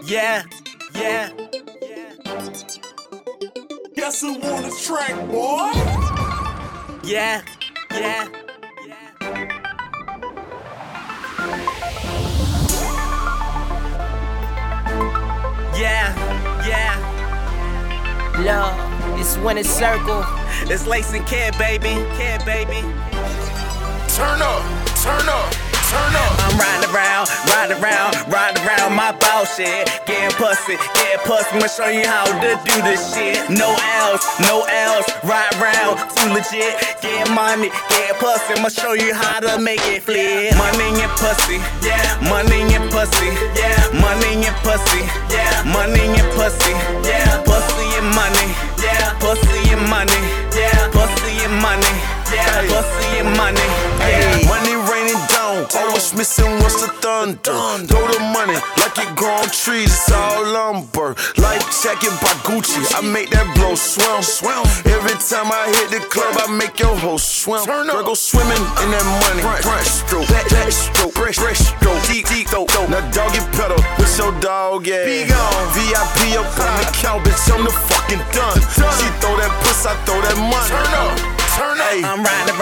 Yeah, yeah. Guess who on the track, boy? Yeah, yeah. Yeah, yeah. Love, it's when it's circle. It's Lace and Kid, baby. Kid, baby. Turn up, turn up, turn up. I'm riding around my boss shit. Getting pussy, I'ma show you how to do this shit. No L's, ride around, too legit. Get money, get pussy, I'ma show you how to make it flip. Money and pussy, yeah. Money and pussy, yeah. Money and pussy, yeah. Money and pussy, yeah. Pussy and money, yeah. Pussy and money, yeah. Pussy and money, yeah. Pussy and money, yeah. Money raining down, always missing what's the thunder. Throw the money like it grow on trees, it's all lumber. Life jacket by Gucci, I make that blow swim. Every time I hit the club, I make your hoe swim. Girl, go swimming in that money. Front stroke, back stroke, breast stroke, deep throat. Now doggy pedal, with your dog, yeah. Be gone, VIP up on the count, bitch, I'm the fucking done. She throw that puss, I throw that money. Turn up. I'm riding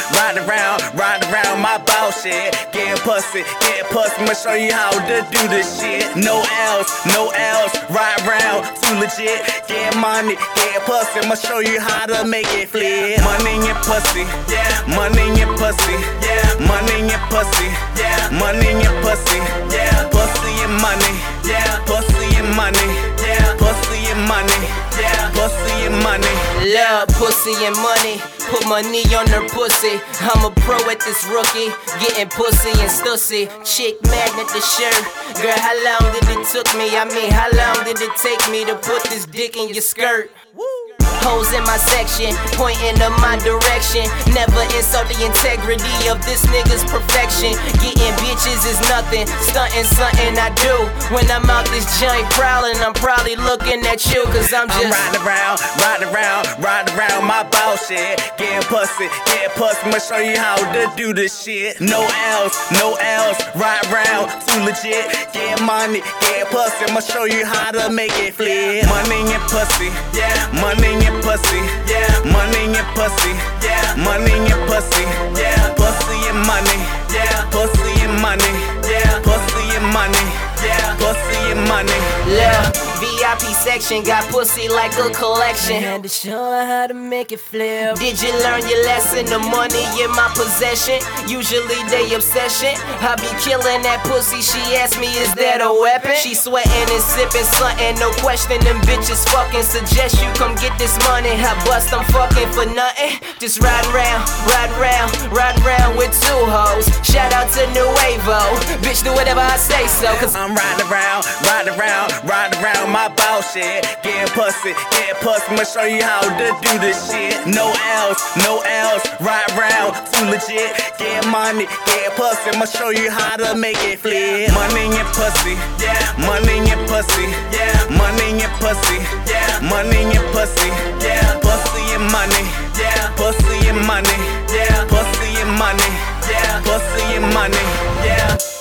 around my boss shit. Getting pussy, I'ma show you how to do this shit. No L's, ride around, too legit. Get money, get pussy, I'ma show you how to make it flip. Money and pussy, yeah. Money and pussy, yeah. Money and pussy, yeah. Money and pussy, yeah. Pussy and money, yeah. Pussy and money, yeah. Pussy and money, yeah. Pussy and money. Love, pussy and money. Put money on her pussy. I'm a pro at this rookie. Getting pussy and stussy. Chick magnet the shirt. Girl, how long did it took me? I mean, how long did it take me to put this dick in your skirt? Hoes in my section, pointing in my direction. Never insult the integrity of this nigga's perfection. Getting bitches is nothing, stunting something I do. When I'm out this joint prowling, I'm probably looking at you, cause I'm riding around my boss shit. Getting pussy, I'ma show you how to do this shit. No L's, ride around, too legit. Get money, get pussy, I'ma show you how to make it flip. Money and pussy, yeah. Money and pussy, yeah. Money and pussy, yeah. Money and pussy, yeah. Pussy and money, yeah. Pussy and money, yeah. Pussy and money, yeah. Pussy and money. Yeah, VIP section got pussy like a collection. Had to show her how to make it flip. Did you learn your lesson? The money in my possession, usually they obsession. I be killing that pussy. She asked me, is that a weapon? She sweating and sipping something, no question. Them bitches fucking suggest you come get this money. I bust, I'm fucking for nothing. Just riding round with two hoes. Shout out to Nuevo, bitch, do whatever I say so. Cause I'm riding around my boss shit. Getting pussy, I'ma show you how to do this shit. No L's, ride around, too legit. Get money, get pussy, I'ma show you how to make it flip. Money and pussy, yeah. Money and pussy, yeah. Money and pussy, yeah. Money and pussy, yeah. Pussy and money, yeah. Pussy and money, yeah. Pussy and money, yeah. Pussy and money, yeah.